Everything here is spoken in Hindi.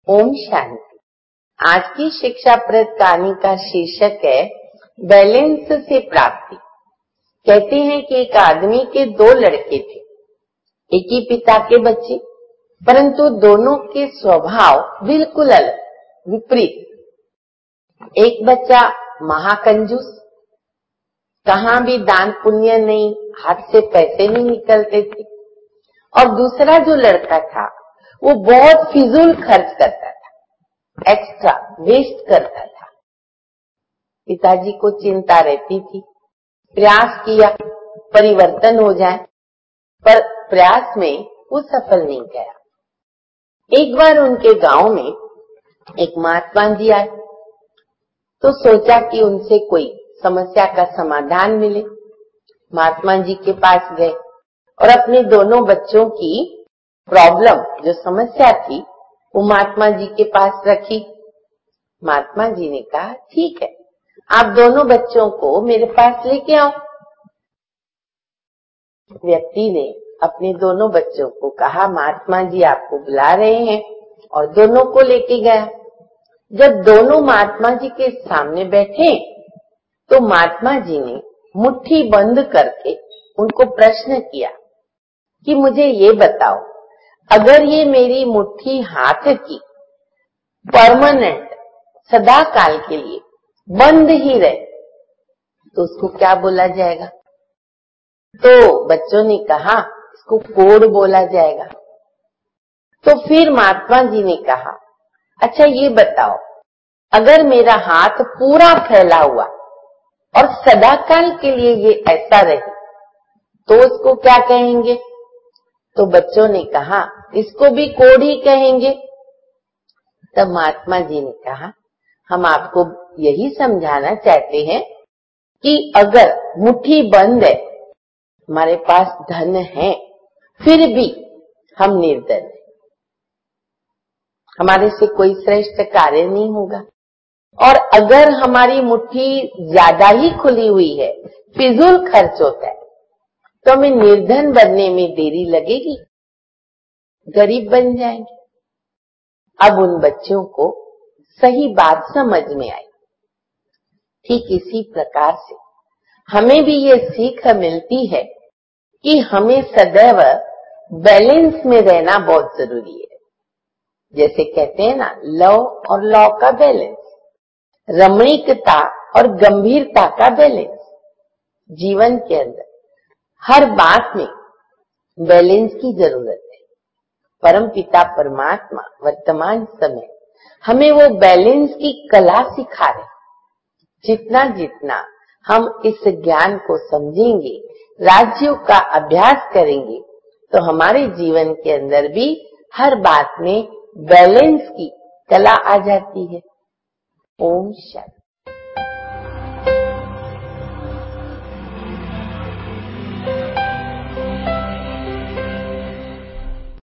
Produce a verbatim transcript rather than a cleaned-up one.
ओम शांति। आज की शिक्षाप्रद कहानी का शीर्षक है बैलेंस से प्राप्ति। कहते हैं कि एक आदमी के दो लड़के थे, एक ही पिता के बच्चे, परंतु दोनों के स्वभाव बिल्कुल अलग, विपरीत। एक बच्चा महाकंजूस, कहां भी दान पुण्य नहीं, हाथ से पैसे नहीं निकलते थे, और दूसरा जो लड़का था वो बहुत फिजूल खर्च करता था, एक्स्ट्रा वेस्ट करता था। पिताजी को चिंता रहती थी, प्रयास किया परिवर्तन हो जाए, पर प्रयास में वो सफल नहीं गया। एक बार उनके गांव में एक महात्मा जी आए, तो सोचा कि उनसे कोई समस्या का समाधान मिले। महात्मा जी के पास गए और अपने दोनों बच्चों की प्रॉब्लम, जो समस्या थी, वो महात्मा जी के पास रखी। महात्मा जी ने कहा, ठीक है, आप दोनों बच्चों को मेरे पास लेके आओ। व्यक्ति ने अपने दोनों बच्चों को कहा, महात्मा जी आपको बुला रहे हैं, और दोनों को लेके गया। जब दोनों महात्मा जी के सामने बैठे तो महात्मा जी ने मुट्ठी बंद करके उनको प्रश्न किया कि मुझे ये बताओ, अगर ये मेरी मुट्ठी हाथ की परमानेंट सदा काल के लिए बंद ही रहे तो उसको क्या बोला जाएगा? तो बच्चों ने कहा, इसको कोड बोला जाएगा। तो फिर महात्मा जी ने कहा, अच्छा ये बताओ, अगर मेरा हाथ पूरा फैला हुआ और सदा काल के लिए ये ऐसा रहे तो उसको क्या कहेंगे? तो बच्चों ने कहा, इसको भी कोड ही कहेंगे। तब महात्मा जी ने कहा, हम आपको यही समझाना चाहते हैं कि अगर मुट्ठी बंद है, हमारे पास धन है, फिर भी हम निर्धन हैं, हमारे से कोई श्रेष्ठ कार्य नहीं होगा। और अगर हमारी मुट्ठी ज्यादा ही खुली हुई है, फिजूल खर्च होता है, तो हमें निर्धन बनने में देरी लगेगी, गरीब बन जाएंगे। अब उन बच्चों को सही बात समझ में आई। ठीक इसी प्रकार से हमें भी ये सीख मिलती है कि हमें सदैव बैलेंस में रहना बहुत जरूरी है। जैसे कहते हैं ना, लव और लॉ का बैलेंस, रमणीकता और गंभीरता का बैलेंस। जीवन के अंदर हर बात में बैलेंस की जरूरत है। परम पिता परमात्मा वर्तमान समय हमें वो बैलेंस की कला सिखा रहे। जितना जितना हम इस ज्ञान को समझेंगे, राज्यों का अभ्यास करेंगे, तो हमारे जीवन के अंदर भी हर बात में बैलेंस की कला आ जाती है। ओम शांति।